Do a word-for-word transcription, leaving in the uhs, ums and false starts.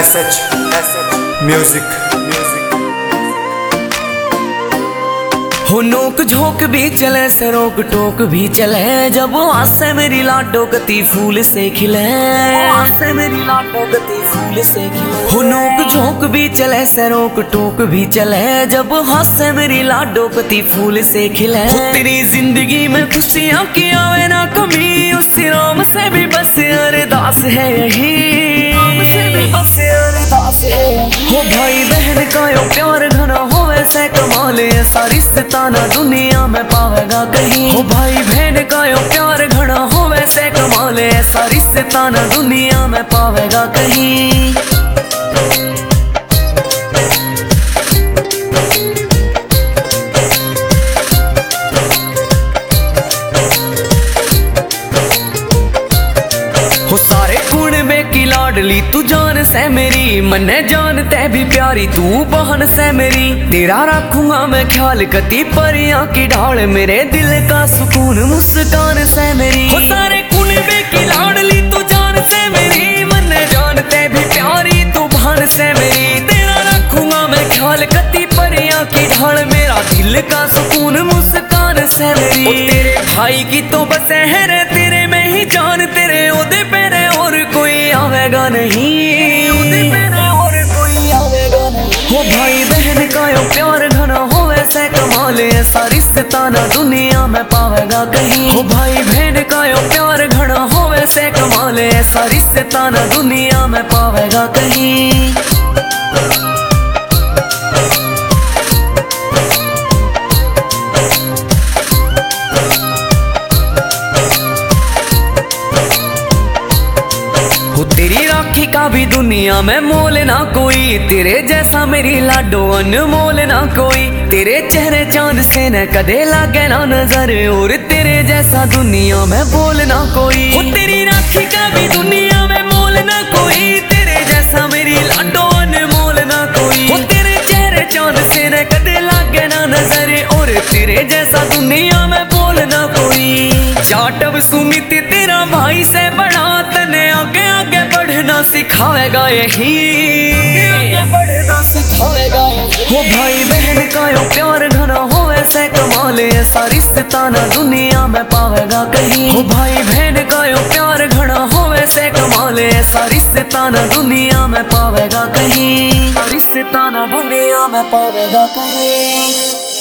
S H music हो नोक झोंक भी चले से रोक टोक भी चले, जब आसे मेरी लाडो गति फूल से खिले, आसे मेरी लाडो गति फूल से खिले। हो नोक झोंक भी चले से रोक टोक भी चले, जब हासे मेरी लाडो गति फूल से खिले। तेरी जिंदगी में खुशियां की आवे ना कमी, उस राम से भी बस अरदास है यही, राम से भी बस अरदास है। हो भाई बहन का यो प्यार घना हो वैसे कमाल, ऐसा रिश्ता ना दुनिया में पावेगा कहीं। हो भाई बहन का यो प्यार घना हो वैसे कमाल, ऐसा रिश्ता ना दुनिया में पावेगा कहीं। हो सारे गुण में की लाडली तू जान से मेरी, मन्ने जानते भी प्यारी तू बहन से मेरी। तेरा रखूंगा मैं ख्याल कती परियां की ढाल, मेरे दिल का सुकून मुस्कान से मेरी। हो सारे गुण में की लाडली तू जान से मेरी, मन्ने जानते भी प्यारी तू बहन से मेरी। तेरा रखूंगा मैं ख्याल कती परियां की ढाल, मेरा दिल का सुकून मुस्कान से मेरी। ओ तेरे भाई की तो बस है तेरे में ही जान, तेरे ओदे पेरे और कोई आवेगा नहीं, ओदे पेरे और कोई आवेगा नहीं। हो भाई बहन का यो प्यार घना हो वैसे कमाल, ऐसा रिश्ता ना दुनिया में पावेगा कहीं। हो भाई बहन का यो प्यार घना हो वैसे कमाल, ऐसा रिश्ता ना दुनिया में पावेगा कहीं। तेरी राखी का भी दुनिया में मोल ना कोई, तेरे जैसा मेरी लाडो अनमोल ना कोई। तेरे चेहरे चांद से न कदे लागे ना नजर, और तेरे जैसा दुनिया में बोल ना कोई। ओ तेरी राखी का भी दुनिया में मोल ना कोई, तेरे जैसा मेरी लाडो अनमोल ना कोई। ओ तेरे चेहरे चांद से न कदे लागे ना नजर, और तेरे जैसा दुनिया में बोल ना कोई। जाटव सुमित तेरा भाई से बड़ा, तने आगे आगे बढ़ना सिखाएगा यही, आगे बढ़ना सिखाएगा यही। हो भाई बहन का यो प्यार घना हो वैसे कमाल, ऐसा रिश्ता ना दुनिया में पावेगा कहीं। हो भाई बहन का यो प्यार घना हो वैसे कमाल, ऐसा रिश्ता ना दुनिया में पावेगा कहीं, रिश्ता ना दुनिया में पावेगा कहीं।